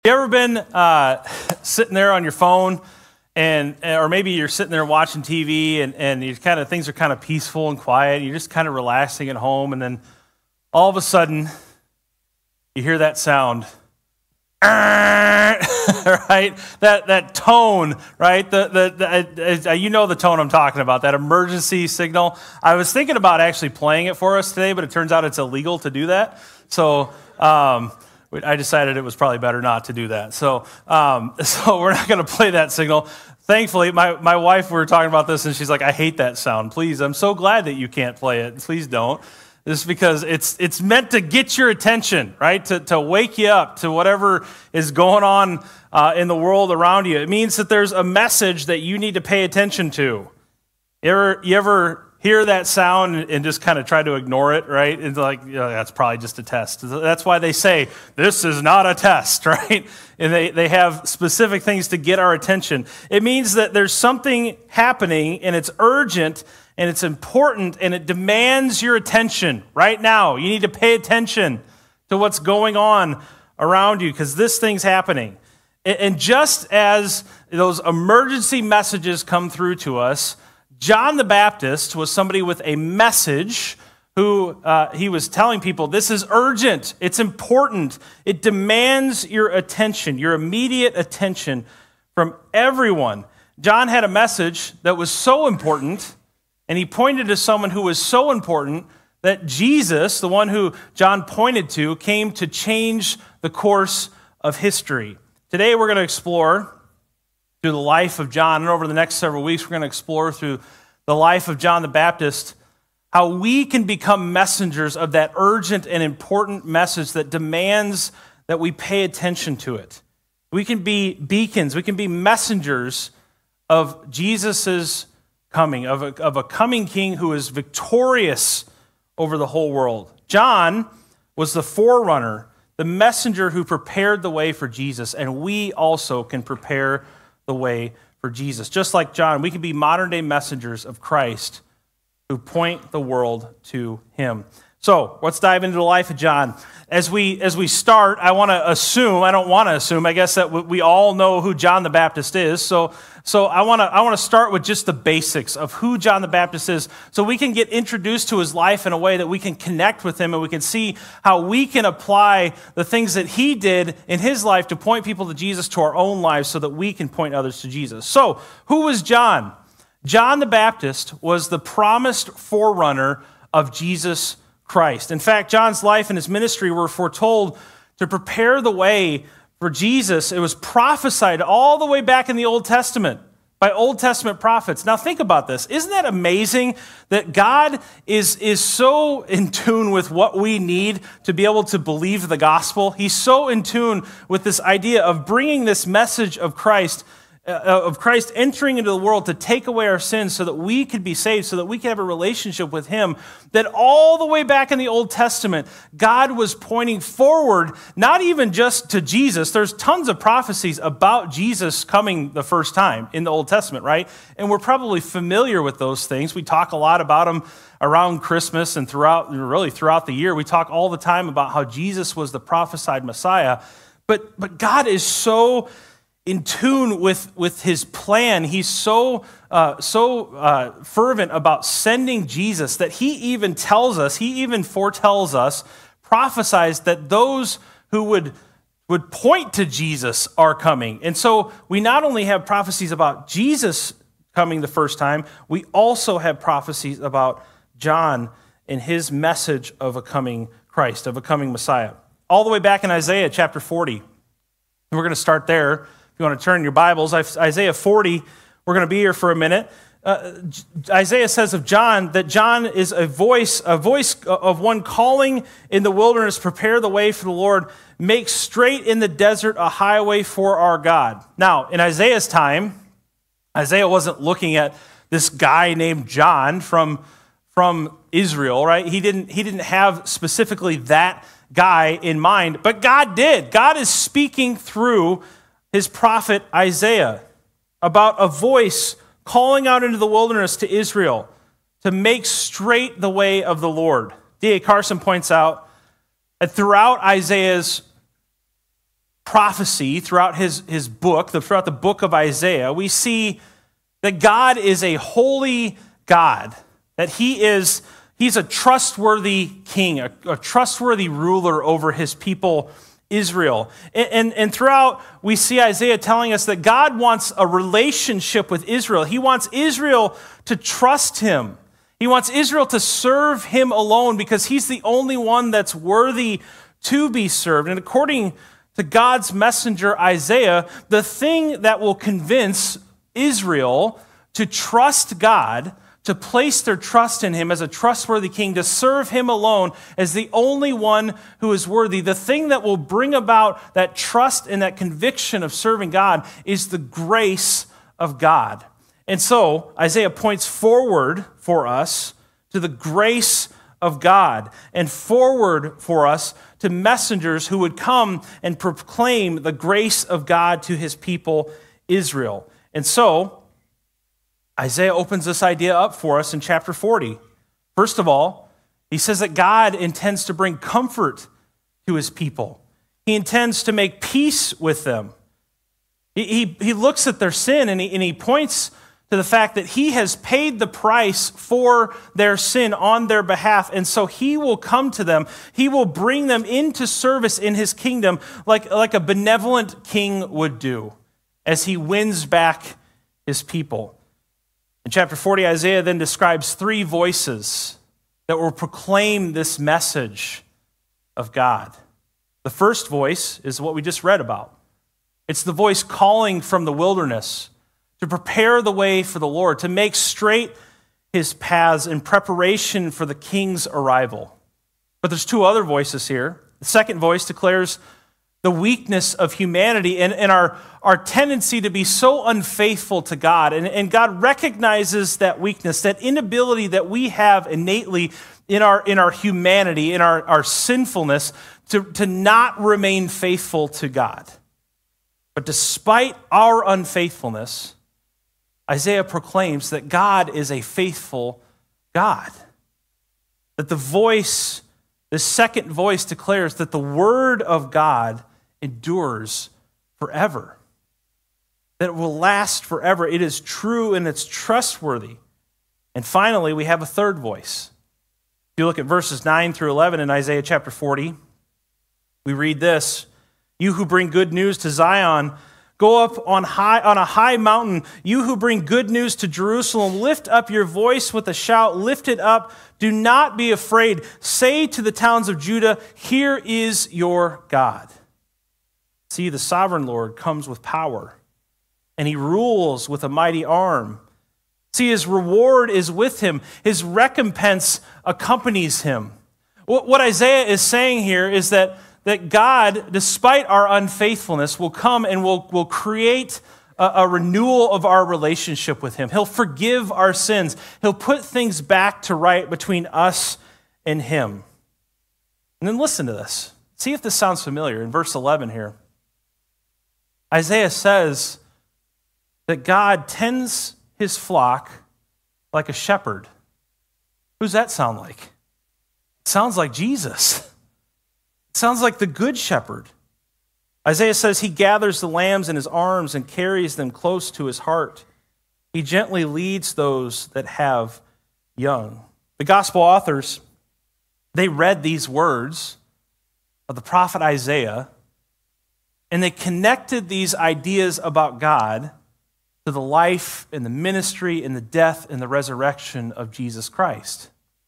You ever been sitting there on your phone, or maybe you're sitting there watching TV, and you things are kind of peaceful and quiet. You're just kind of relaxing at home, and then all of a sudden, you hear that sound, right? That tone, right? You know the tone I'm talking about. That emergency signal. I was thinking about actually playing it for us today, but it turns out it's illegal to do that. So. I decided it was probably better not to do that. So we're not going to play that signal. Thankfully, my wife, we were talking about this, and she's like, I hate that sound. Please, I'm so glad that you can't play it. Please don't. This is because it's meant to get your attention, right? To wake you up to whatever is going on in the world around you. It means that there's a message that you need to pay attention to. You ever hear that sound and just kind of try to ignore it, right? It's like, that's probably just a test. That's why they say, this is not a test, right? And they have specific things to get our attention. It means that there's something happening, and it's urgent, and it's important, and it demands your attention right now. You need to pay attention to what's going on around you, because this thing's happening. And just as those emergency messages come through to us, John the Baptist was somebody with a message who he was telling people, this is urgent, it's important, it demands your attention, your immediate attention from everyone. John had a message that was so important, and he pointed to someone who was so important that Jesus, the one who John pointed to, came to change the course of history. Today we're going to explore through the life of John, and over the next several weeks, we're going to explore through the life of John the Baptist how we can become messengers of that urgent and important message that demands that we pay attention to it. We can be beacons, we can be messengers of Jesus' coming, of a coming king who is victorious over the whole world. John was the forerunner, the messenger who prepared the way for Jesus, and we also can prepare the way for Jesus. Just like John, we can be modern-day messengers of Christ who point the world to him. So let's dive into the life of John. As we start, I don't want to assume, I guess that we all know who John the Baptist is. So I want to start with just the basics of who John the Baptist is, so we can get introduced to his life in a way that we can connect with him, and we can see how we can apply the things that he did in his life to point people to Jesus to our own lives, so that we can point others to Jesus. So who was John? John the Baptist was the promised forerunner of Jesus Christ. In fact, John's life and his ministry were foretold to prepare the way for Jesus. It was prophesied all the way back in the Old Testament by Old Testament prophets. Now think about this. Isn't that amazing that God is so in tune with what we need to be able to believe the gospel? He's so in tune with this idea of bringing this message of Christ entering into the world to take away our sins so that we could be saved, so that we could have a relationship with him, that all the way back in the Old Testament, God was pointing forward, not even just to Jesus. There's tons of prophecies about Jesus coming the first time in the Old Testament, right? And we're probably familiar with those things. We talk a lot about them around Christmas and throughout the year. We talk all the time about how Jesus was the prophesied Messiah. But God is so in tune with his plan. He's so fervent about sending Jesus that he even foretells us, prophesies that those who would point to Jesus are coming. And so we not only have prophecies about Jesus coming the first time, we also have prophecies about John and his message of a coming Christ, of a coming Messiah. All the way back in Isaiah chapter 40. We're going to start there. If you want to turn your Bibles, Isaiah 40, we're going to be here for a minute. Isaiah says of John that John is a voice of one calling in the wilderness, prepare the way for the Lord, make straight in the desert a highway for our God. Now, in Isaiah's time, Isaiah wasn't looking at this guy named John from Israel, right? He didn't have specifically that guy in mind, but God did. God is speaking through his prophet Isaiah about a voice calling out into the wilderness to Israel to make straight the way of the Lord. D.A. Carson points out that throughout Isaiah's prophecy throughout his book, throughout the book of Isaiah, we see that God is a holy God, that he's a trustworthy king, a trustworthy ruler over his people, Israel. And throughout, we see Isaiah telling us that God wants a relationship with Israel. He wants Israel to trust him. He wants Israel to serve him alone because he's the only one that's worthy to be served. And according to God's messenger, Isaiah, the thing that will convince Israel to trust God, to place their trust in him as a trustworthy king, to serve him alone as the only one who is worthy, the thing that will bring about that trust and that conviction of serving God is the grace of God. And so Isaiah points forward for us to the grace of God and forward for us to messengers who would come and proclaim the grace of God to his people, Israel. And so Isaiah opens this idea up for us in chapter 40. First of all, he says that God intends to bring comfort to his people. He intends to make peace with them. He looks at their sin and he points to the fact that he has paid the price for their sin on their behalf. And so he will come to them. He will bring them into service in his kingdom like a benevolent king would do as he wins back his people. In chapter 40, Isaiah then describes three voices that will proclaim this message of God. The first voice is what we just read about. It's the voice calling from the wilderness to prepare the way for the Lord, to make straight his paths in preparation for the king's arrival. But there's two other voices here. The second voice declares the weakness of humanity and our tendency to be so unfaithful to God. And God recognizes that weakness, that inability that we have innately in our humanity, in our sinfulness, to not remain faithful to God. But despite our unfaithfulness, Isaiah proclaims that God is a faithful God. That the second voice declares that the word of God endures forever. That it will last forever. It is true and it's trustworthy. And finally, we have a third voice. If you look at verses 9 through 11 in Isaiah chapter 40, we read this: "You who bring good news to Zion, go up on a high mountain. You who bring good news to Jerusalem, lift up your voice with a shout. Lift it up. Do not be afraid. Say to the towns of Judah, here is your God. See, the sovereign Lord comes with power, and he rules with a mighty arm. See, his reward is with him. His recompense accompanies him." What Isaiah is saying here is that God, despite our unfaithfulness, will come and will create a renewal of our relationship with him. He'll forgive our sins. He'll put things back to right between us and him. And then listen to this. See if this sounds familiar in verse 11 here. Isaiah says that God tends his flock like a shepherd. Who's that sound like? It sounds like Jesus. It sounds like the good shepherd. Isaiah says he gathers the lambs in his arms and carries them close to his heart. He gently leads those that have young. The gospel authors, they read these words of the prophet Isaiah, and they connected these ideas about God to the life and the ministry and the death and the resurrection of Jesus Christ.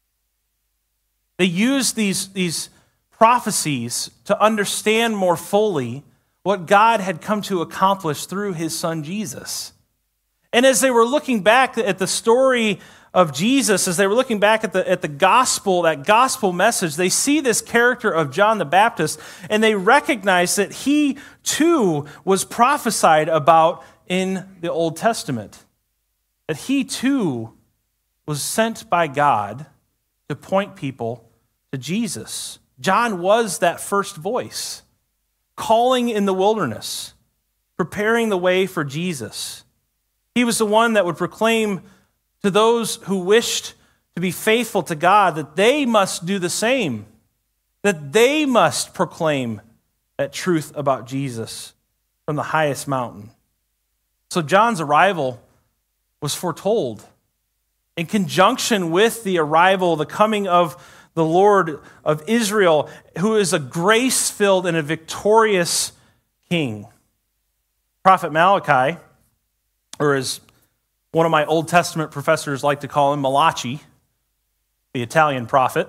They used these prophecies to understand more fully what God had come to accomplish through his son Jesus. And as they were looking back at the story of Jesus, as they were looking back at the gospel, that gospel message, they see this character of John the Baptist, and they recognize that he too was prophesied about in the Old Testament. That he too was sent by God to point people to Jesus. John was that first voice, calling in the wilderness, preparing the way for Jesus. He was the one that would proclaim to those who wished to be faithful to God that they must do the same, that they must proclaim that truth about Jesus from the highest mountain. So John's arrival was foretold. In conjunction with the arrival, the coming of the Lord of Israel, who is a grace-filled and a victorious king. Prophet Malachi, or as one of my Old Testament professors like to call him, Malachi, the Italian prophet.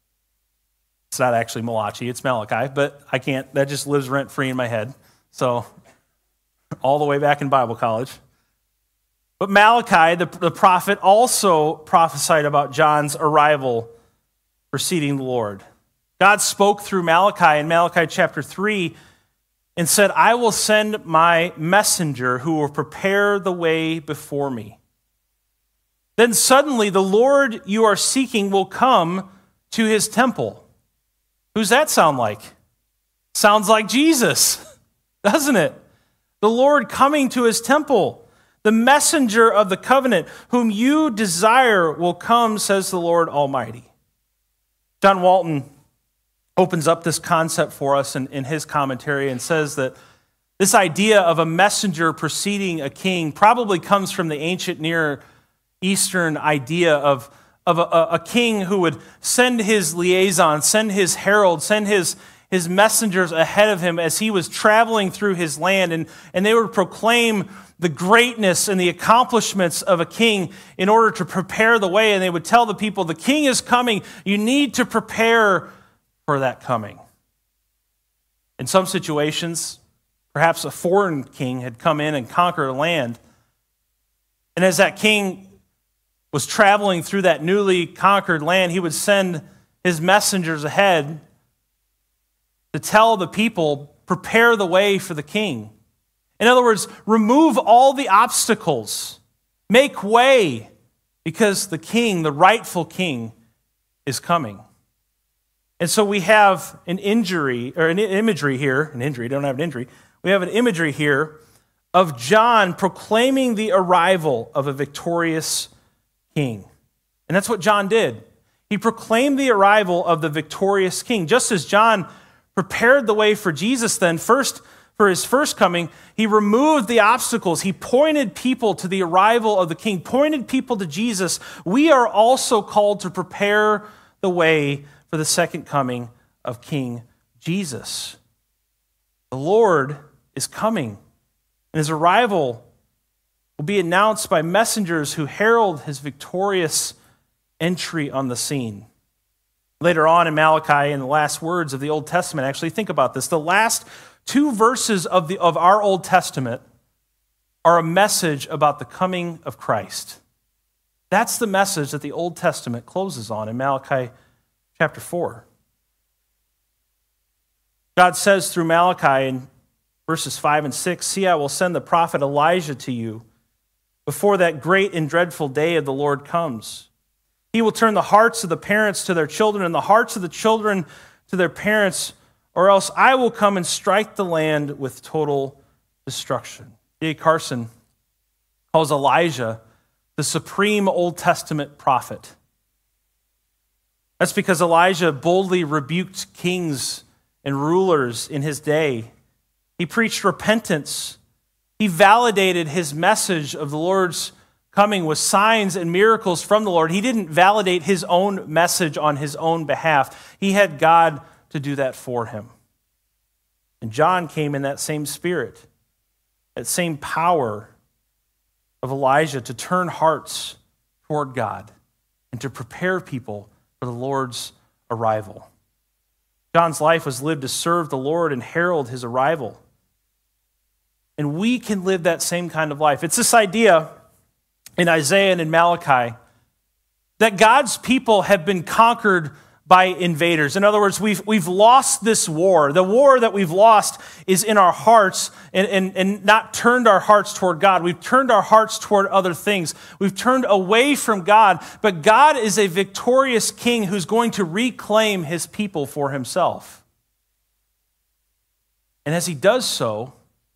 It's not actually Malachi, it's Malachi, but I can't, that just lives rent-free in my head. So, all the way back in Bible college. But Malachi, the prophet, also prophesied about John's arrival preceding the Lord. God spoke through Malachi in Malachi chapter 3 and said, I will send my messenger who will prepare the way before me. Then suddenly the Lord you are seeking will come to his temple. Who's that sound like? Sounds like Jesus, doesn't it? The Lord coming to his temple. The messenger of the covenant, whom you desire, will come, says the Lord Almighty. John Walton opens up this concept for us in his commentary and says that this idea of a messenger preceding a king probably comes from the ancient Near Eastern idea of a king who would send his liaison, send his herald, send his messengers ahead of him as he was traveling through his land, and they would proclaim the greatness and the accomplishments of a king in order to prepare the way, and they would tell the people, the king is coming, you need to prepare for that coming. In some situations, perhaps a foreign king had come in and conquered a land, and as that king was traveling through that newly conquered land, he would send his messengers ahead to tell the people, prepare the way for the king. In other words, remove all the obstacles. Make way, because the king, the rightful king, is coming. And so we have an imagery here. Don't have an injury. We have an imagery here of John proclaiming the arrival of a victorious king. And that's what John did. He proclaimed the arrival of the victorious king. Just as John prepared the way for Jesus then, first for his first coming, he removed the obstacles. He pointed people to the arrival of the king, pointed people to Jesus. We are also called to prepare the way for the second coming of King Jesus. The Lord is coming, and his arrival will be announced by messengers who herald his victorious entry on the scene. Later on in Malachi, in the last words of the Old Testament, actually think about this. The last two verses of our Old Testament are a message about the coming of Christ. That's the message that the Old Testament closes on in Malachi chapter 4. God says through Malachi in verses 5 and 6, see, I will send the prophet Elijah to you before that great and dreadful day of the Lord comes. He will turn the hearts of the parents to their children and the hearts of the children to their parents, or else I will come and strike the land with total destruction. D.A. Carson calls Elijah the supreme Old Testament prophet. That's because Elijah boldly rebuked kings and rulers in his day. He preached repentance. He validated his message of the Lord's coming with signs and miracles from the Lord. He didn't validate his own message on his own behalf. He had God to do that for him. And John came in that same spirit, that same power of Elijah to turn hearts toward God and to prepare people for the Lord's arrival. John's life was lived to serve the Lord and herald his arrival. And we can live that same kind of life. It's this idea in Isaiah and in Malachi that God's people have been conquered by invaders. In other words, we've lost this war. The war that we've lost is in our hearts and not turned our hearts toward God. We've turned our hearts toward other things. We've turned away from God, but God is a victorious king who's going to reclaim his people for himself. And as he does so,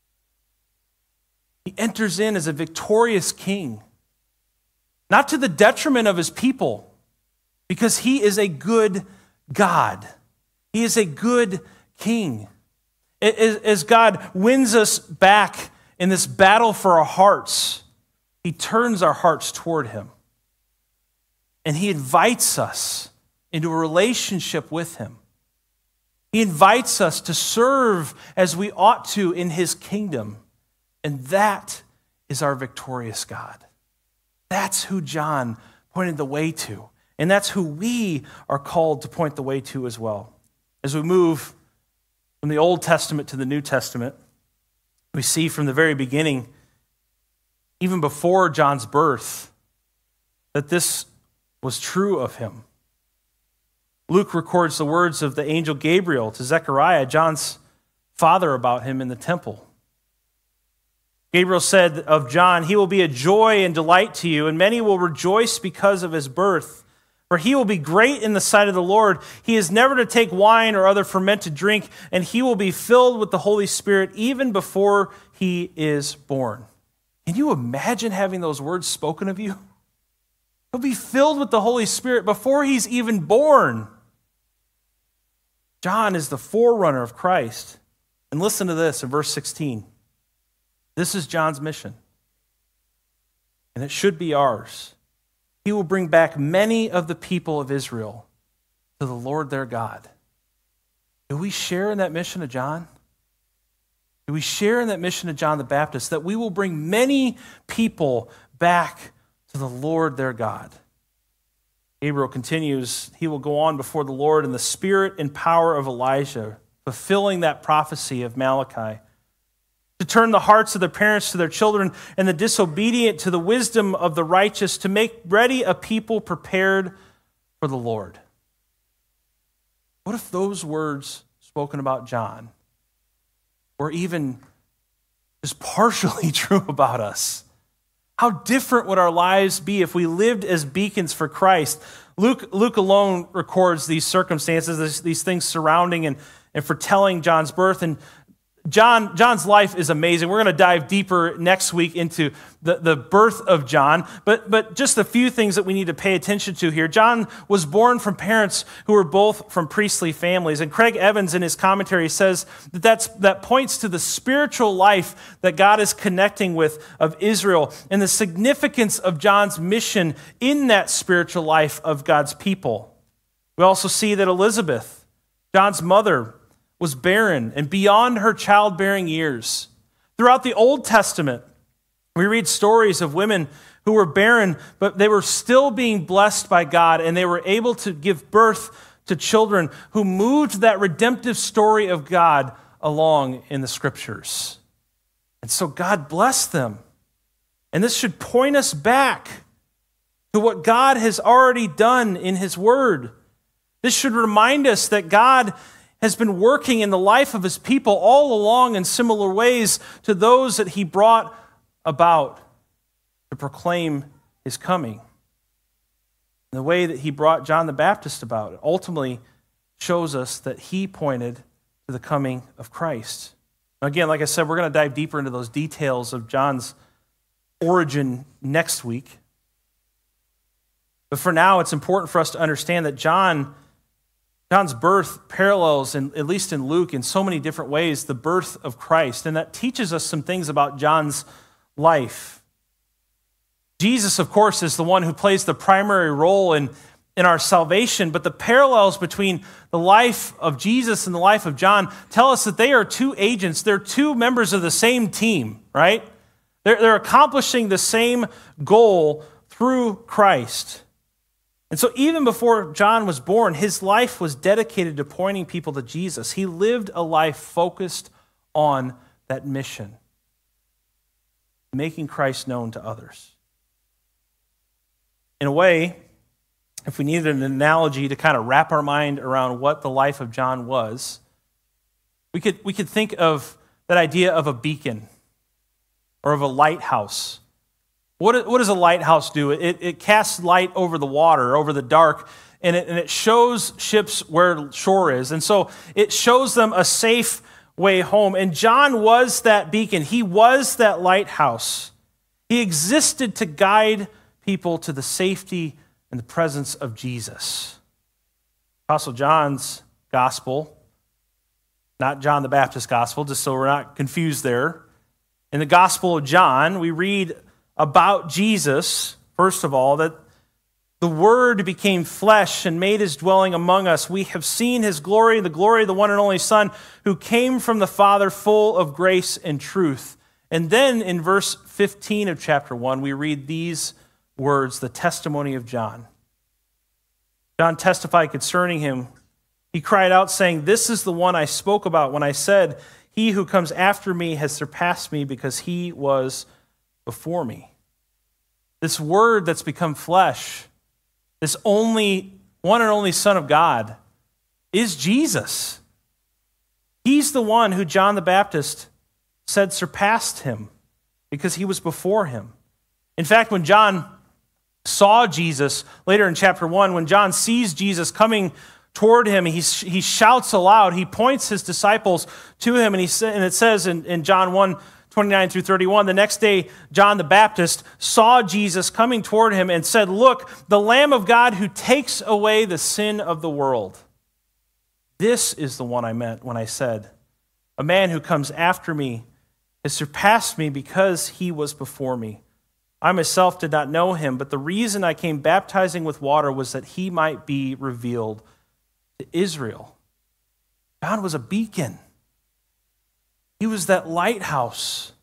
he enters in as a victorious king, not to the detriment of his people, because he is a good God. He is a good king. As God wins us back in this battle for our hearts, he turns our hearts toward him. And he invites us into a relationship with him. He invites us to serve as we ought to in his kingdom. And that is our victorious God. That's who John pointed the way to. And that's who we are called to point the way to as well. As we move from the Old Testament to the New Testament, we see from the very beginning, even before John's birth, that this was true of him. Luke records the words of the angel Gabriel to Zechariah, John's father, about him in the temple. Gabriel said of John, "He will be a joy and delight to you, and many will rejoice because of his birth. For he will be great in the sight of the Lord. He is never to take wine or other fermented drink, and he will be filled with the Holy Spirit even before he is born." Can you imagine having those words spoken of you? He'll be filled with the Holy Spirit before he's even born. John is the forerunner of Christ. And listen to this in verse 16. This is John's mission, and it should be ours. He will bring back many of the people of Israel to the Lord their God. Do we share in that mission of John? Do we share in that mission of John the Baptist, that we will bring many people back to the Lord their God? Gabriel continues, he will go on before the Lord in the spirit and power of Elijah, fulfilling that prophecy of Malachi, to turn the hearts of the parents to their children and the disobedient to the wisdom of the righteous, to make ready a people prepared for the Lord. What if those words spoken about John were even just partially true about us? How different would our lives be if we lived as beacons for Christ? Luke alone records these circumstances, these things surrounding and foretelling John's birth. And John's life is amazing. We're going to dive deeper next week into the birth of John. But just a few things that we need to pay attention to here. John was born from parents who were both from priestly families. And Craig Evans in his commentary says that points to the spiritual life that God is connecting with of Israel and the significance of John's mission in that spiritual life of God's people. We also see that Elizabeth, John's mother, was barren and beyond her childbearing years. Throughout the Old Testament, we read stories of women who were barren, but they were still being blessed by God, and they were able to give birth to children who moved that redemptive story of God along in the Scriptures. And so God blessed them. And this should point us back to what God has already done in his word. This should remind us that God has been working in the life of his people all along in similar ways to those that he brought about to proclaim his coming. And the way that he brought John the Baptist about ultimately shows us that he pointed to the coming of Christ. Now again, like I said, we're going to dive deeper into those details of John's origin next week. But for now, it's important for us to understand that John's birth parallels, at least in Luke, in so many different ways, the birth of Christ. And that teaches us some things about John's life. Jesus, of course, is the one who plays the primary role in our salvation, but the parallels between the life of Jesus and the life of John tell us that they are two agents. They're two members of the same team, right? They're accomplishing the same goal through Christ. And so even before John was born, his life was dedicated to pointing people to Jesus. He lived a life focused on that mission, making Christ known to others. In a way, if we needed an analogy to kind of wrap our mind around what the life of John was, we could think of that idea of a beacon or of a lighthouse. What does a lighthouse do? It casts light over the water, over the dark, and it shows ships where shore is. And so it shows them a safe way home. And John was that beacon. He was that lighthouse. He existed to guide people to the safety and the presence of Jesus. Apostle John's gospel not John the Baptist gospel, just so we're not confused there. In the Gospel of John, we read about Jesus, first of all, that the Word became flesh and made his dwelling among us. We have seen his glory, the glory of the one and only Son, who came from the Father, full of grace and truth. And then in verse 15 of chapter 1, we read these words, the testimony of John. John testified concerning him. He cried out, saying, "This is the one I spoke about when I said, 'He who comes after me has surpassed me because he was before me.'" This Word that's become flesh, this only one and only Son of God, is Jesus. He's the one who John the Baptist said surpassed him because he was before him. In fact, when John saw Jesus, later in chapter 1, when John sees Jesus coming toward him, he shouts aloud, he points his disciples to him, and it says in John 1:29 through 31, the next day John the Baptist saw Jesus coming toward him and said, "Look, the Lamb of God who takes away the sin of the world. This is the one I meant when I said, 'A man who comes after me has surpassed me because he was before me.' I myself did not know him, but the reason I came baptizing with water was that he might be revealed to Israel." John was a beacon. He was that lighthouse,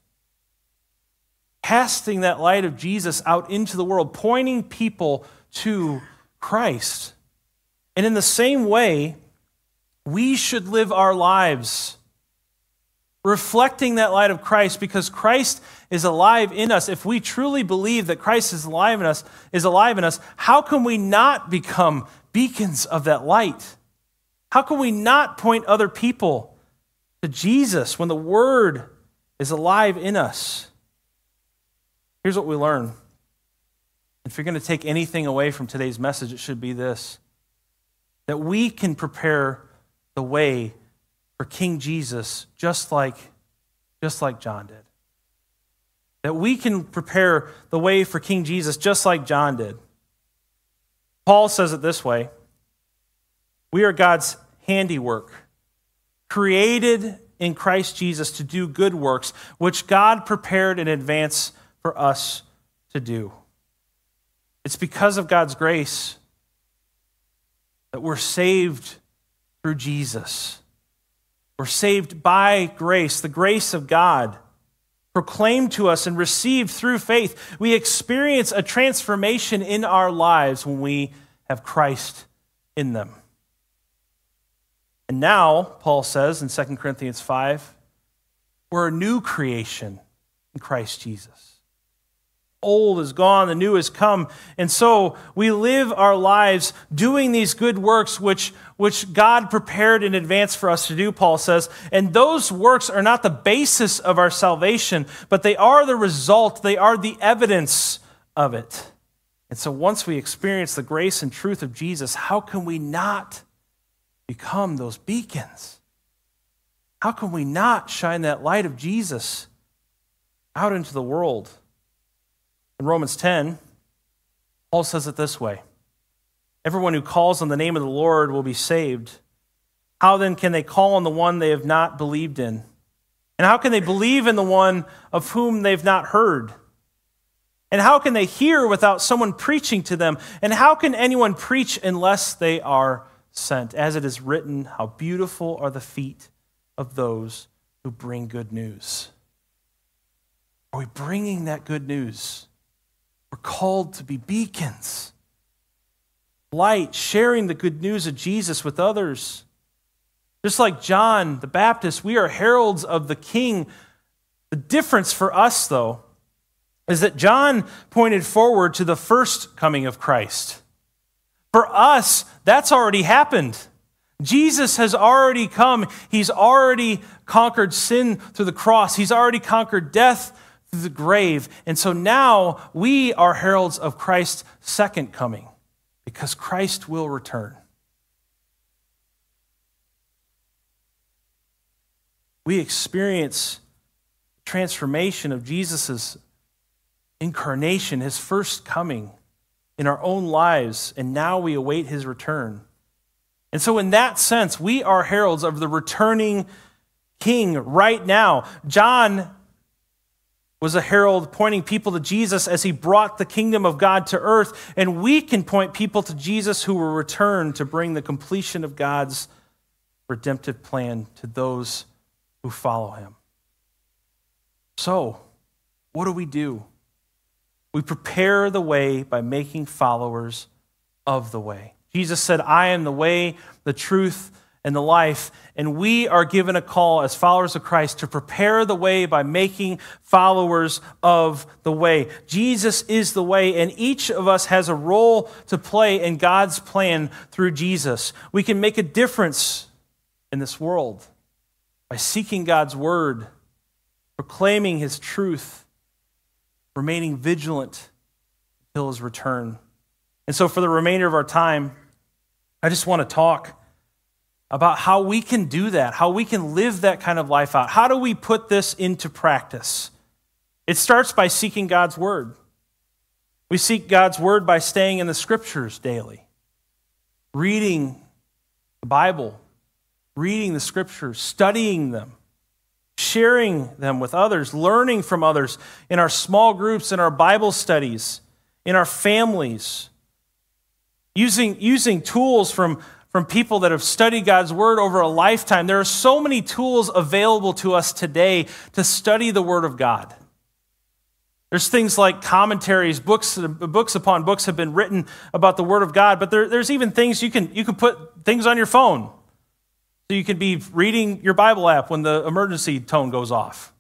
casting that light of Jesus out into the world, pointing people to Christ. And in the same way, we should live our lives reflecting that light of Christ, because Christ is alive in us. If we truly believe that Christ is alive in us, how can we not become beacons of that light? How can we not point other people to Jesus when the Word is alive in us? Here's what we learn. If you're going to take anything away from today's message, it should be this: that we can prepare the way for King Jesus just like John did. That we can prepare the way for King Jesus just like John did. Paul says it this way: we are God's handiwork, created in Christ Jesus to do good works, which God prepared in advance for us to do. It's because of God's grace that we're saved through Jesus. We're saved by grace, the grace of God, proclaimed to us and received through faith. We experience a transformation in our lives when we have Christ in them. And now, Paul says in 2 Corinthians 5, we're a new creation in Christ Jesus. Old is gone, the new has come. And so we live our lives doing these good works which God prepared in advance for us to do, Paul says. And those works are not the basis of our salvation, but they are the result, they are the evidence of it. And so once we experience the grace and truth of Jesus, how can we not become those beacons? How can we not shine that light of Jesus out into the world? In Romans 10, Paul says it this way: everyone who calls on the name of the Lord will be saved. How then can they call on the one they have not believed in? And how can they believe in the one of whom they've not heard? And how can they hear without someone preaching to them? And how can anyone preach unless they are sent? As it is written, how beautiful are the feet of those who bring good news. Are we bringing that good news? We're called to be beacons, light, sharing the good news of Jesus with others. Just like John the Baptist, we are heralds of the King. The difference for us, though, is that John pointed forward to the first coming of Christ. For us, that's already happened. Jesus has already come. He's already conquered sin through the cross. He's already conquered death through the grave. And so now we are heralds of Christ's second coming, because Christ will return. We experience transformation of Jesus' incarnation, his first coming in our own lives, and now we await his return. And so in that sense, we are heralds of the returning king right now. John was a herald pointing people to Jesus as he brought the kingdom of God to earth, and we can point people to Jesus who will return to bring the completion of God's redemptive plan to those who follow him. So, what do? We prepare the way by making followers of the way. Jesus said, I am the way, the truth, and the life. And we are given a call as followers of Christ to prepare the way by making followers of the way. Jesus is the way, and each of us has a role to play in God's plan through Jesus. We can make a difference in this world by seeking God's word, proclaiming his truth, remaining vigilant until his return. And so for the remainder of our time, I just want to talk about how we can do that, how we can live that kind of life out. How do we put this into practice? It starts by seeking God's word. We seek God's word by staying in the scriptures daily, reading the Bible, reading the scriptures, studying them, sharing them with others, learning from others in our small groups, in our Bible studies, in our families, using tools from people that have studied God's word over a lifetime. There are so many tools available to us today to study the word of God. There's things like commentaries, books upon books have been written about the word of God, but there's even things you can put things on your phone. So you can be reading your Bible app when the emergency tone goes off.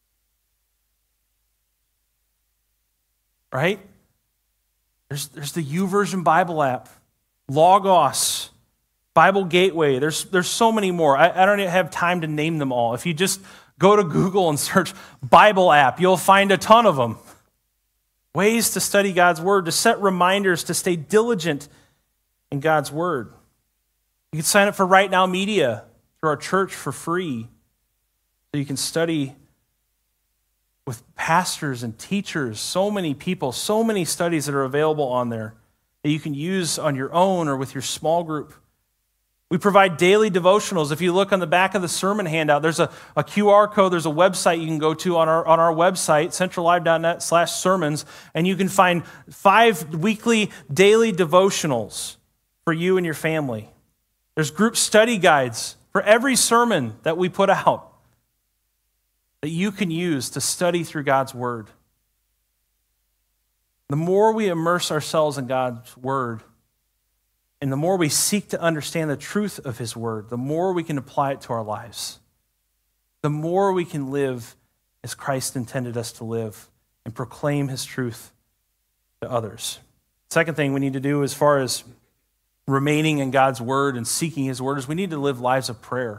Right? There's the YouVersion Bible app, Logos, Bible Gateway. There's so many more. I don't even have time to name them all. If you just go to Google and search Bible app, you'll find a ton of them. Ways to study God's word, to set reminders, to stay diligent in God's word. You can sign up for Right Now Media through our church for free, so you can study with pastors and teachers, so many people, so many studies that are available on there that you can use on your own or with your small group. We provide daily devotionals. If you look on the back of the sermon handout, there's a QR code, there's a website you can go to on our website, centrallive.net/sermons, and you can find 5 weekly daily devotionals for you and your family. There's group study guides for every sermon that we put out that you can use to study through God's word. The more we immerse ourselves in God's word, and the more we seek to understand the truth of his word, the more we can apply it to our lives. The more we can live as Christ intended us to live and proclaim his truth to others. Second thing we need to do as far as remaining in God's word and seeking his word is we need to live lives of prayer.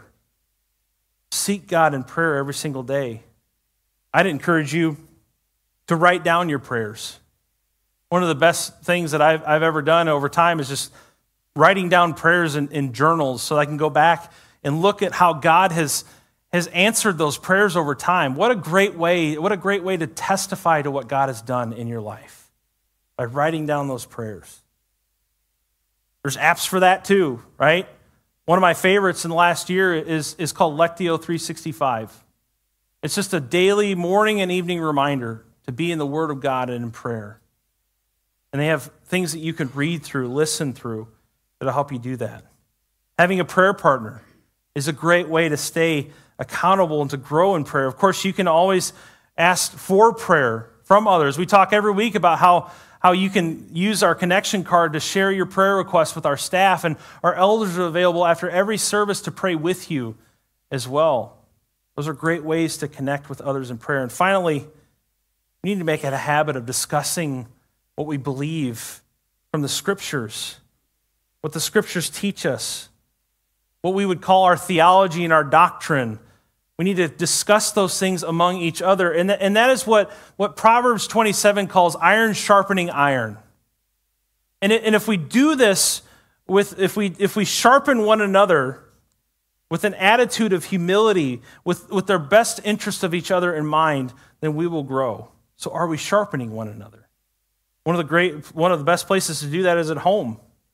Seek God in prayer every single day. I'd encourage you to write down your prayers. One of the best things that I've ever done over time is just writing down prayers in journals so I can go back and look at how God has answered those prayers over time. What a great way to testify to what God has done in your life, by writing down those prayers. There's apps for that too, right? One of my favorites in the last year is called Lectio 365. It's just a daily morning and evening reminder to be in the Word of God and in prayer. And they have things that you can read through, listen through, that'll help you do that. Having a prayer partner is a great way to stay accountable and to grow in prayer. Of course, you can always ask for prayer from others. We talk every week about how you can use our connection card to share your prayer requests with our staff, and our elders are available after every service to pray with you as well. Those are great ways to connect with others in prayer. And finally, we need to make it a habit of discussing what we believe from the scriptures, what the scriptures teach us, what we would call our theology and our doctrine. We need to discuss those things among each other. And that is what Proverbs 27 calls iron sharpening iron. And if we do this, if we sharpen one another with an attitude of humility, with their best interest of each other in mind, then we will grow. So are we sharpening one another? One of the best places to do that is at home.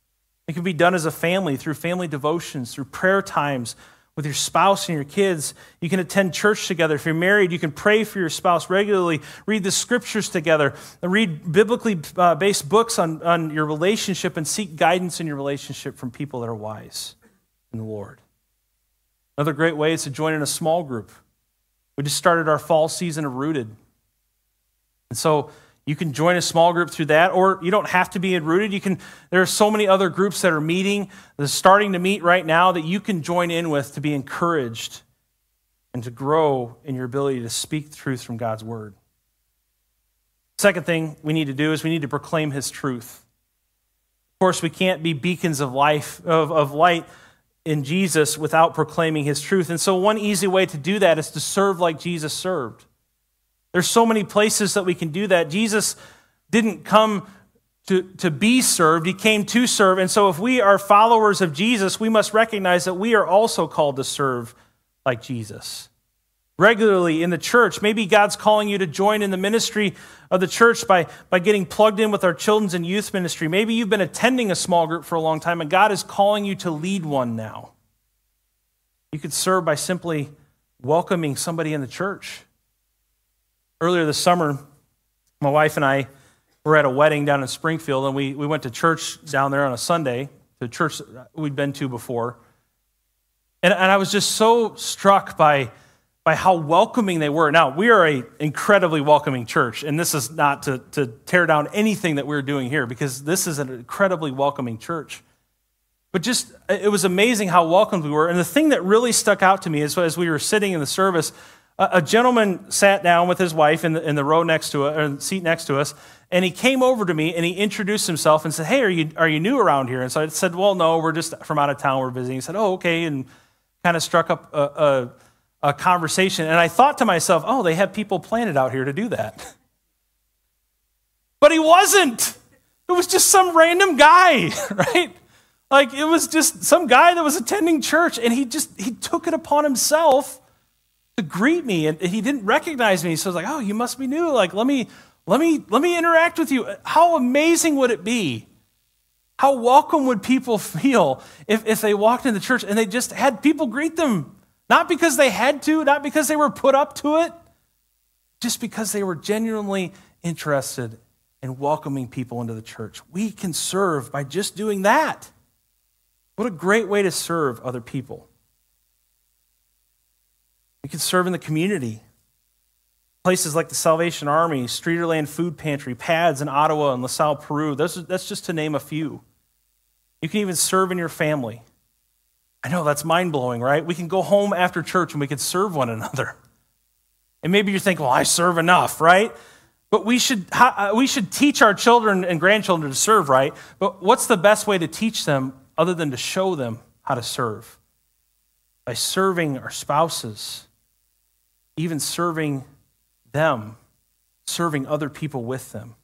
It can be done as a family, through family devotions, through prayer times with your spouse and your kids. You can attend church together. If you're married, you can pray for your spouse regularly, read the scriptures together, and read biblically based books on your relationship and seek guidance in your relationship from people that are wise in the Lord. Another great way is to join in a small group. We just started our fall season of Rooted. And so you can join a small group through that, or you don't have to be in Rooted. There are so many other groups that are meeting, that are starting to meet right now, that you can join in with to be encouraged and to grow in your ability to speak truth from God's word. Second thing we need to do is we need to proclaim his truth. Of course, we can't be beacons of life, of light in Jesus without proclaiming his truth. And so one easy way to do that is to serve like Jesus served. There's so many places that we can do that. Jesus didn't come to be served. He came to serve. And so if we are followers of Jesus, we must recognize that we are also called to serve like Jesus. Regularly in the church, maybe God's calling you to join in the ministry of the church by getting plugged in with our children's and youth ministry. Maybe you've been attending a small group for a long time and God is calling you to lead one now. You could serve by simply welcoming somebody in the church. Earlier this summer, my wife and I were at a wedding down in Springfield, and we went to church down there on a Sunday, the church we'd been to before. And I was just so struck by how welcoming they were. Now, we are an incredibly welcoming church, and this is not to tear down anything that we're doing here, because this is an incredibly welcoming church. But just, it was amazing how welcomed we were. And the thing that really stuck out to me is as we were sitting in the service, a gentleman sat down with his wife in the row next to us, or seat next to us, and he came over to me and he introduced himself and said, "Hey, are you new around here?" And so I said, "Well, no, we're just from out of town. We're visiting." He said, "Oh, okay," and kind of struck up a conversation. And I thought to myself, "Oh, they have people planted out here to do that." But he wasn't. It was just some random guy, right? Like, it was just some guy that was attending church, and he took it upon himself to greet me, and he didn't recognize me. So I was like, "Oh, you must be new. Like, let me interact with you." How amazing would it be? How welcome would people feel if they walked in the church and they just had people greet them? Not because they had to, not because they were put up to it, just because they were genuinely interested in welcoming people into the church. We can serve by just doing that. What a great way to serve other people. We can serve in the community. Places like the Salvation Army, Streeterland Food Pantry, PADS in Ottawa and LaSalle, Peru. That's just to name a few. You can even serve in your family. I know, that's mind-blowing, right? We can go home after church and we can serve one another. And maybe you're thinking, "Well, I serve enough," right? But we should teach our children and grandchildren to serve, right? But what's the best way to teach them other than to show them how to serve? By serving our spouses, even serving them, serving other people with them.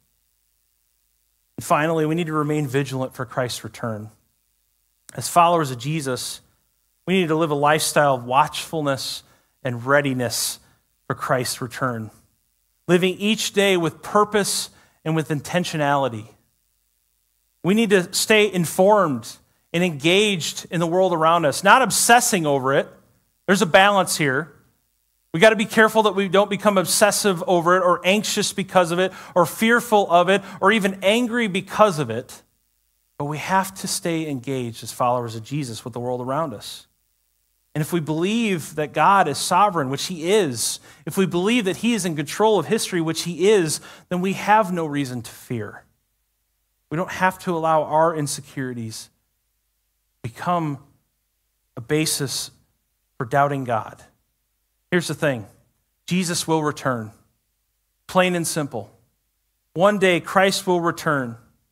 And finally, we need to remain vigilant for Christ's return. As followers of Jesus, we need to live a lifestyle of watchfulness and readiness for Christ's return, living each day with purpose and with intentionality. We need to stay informed and engaged in the world around us, not obsessing over it. There's a balance here. We got to be careful that we don't become obsessive over it or anxious because of it or fearful of it or even angry because of it. But we have to stay engaged as followers of Jesus with the world around us. And if we believe that God is sovereign, which he is, if we believe that he is in control of history, which he is, then we have no reason to fear. We don't have to allow our insecurities become a basis for doubting God. Here's the thing. Jesus will return. Plain and simple. One day, Christ will return.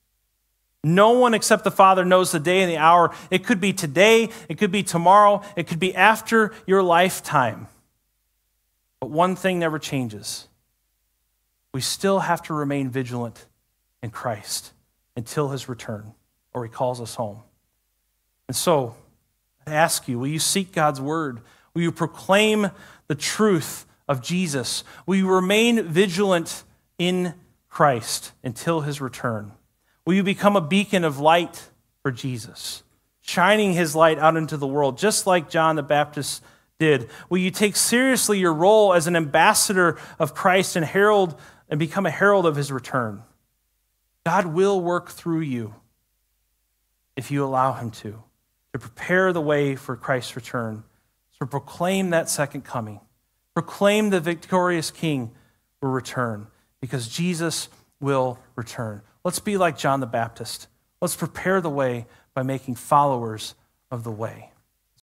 No one except the Father knows the day and the hour. It could be today. It could be tomorrow. It could be after your lifetime. But one thing never changes. We still have to remain vigilant in Christ until his return, or he calls us home. And so, I ask you, will you seek God's word? Will you proclaim the truth of Jesus? Will you remain vigilant in Christ until his return? Will you become a beacon of light for Jesus, shining his light out into the world, just like John the Baptist did? Will you take seriously your role as an ambassador of Christ and become a herald of his return? God will work through you if you allow him to prepare the way for Christ's return. So proclaim that second coming. Proclaim the victorious King will return, because Jesus will return. Let's be like John the Baptist. Let's prepare the way by making followers of the way.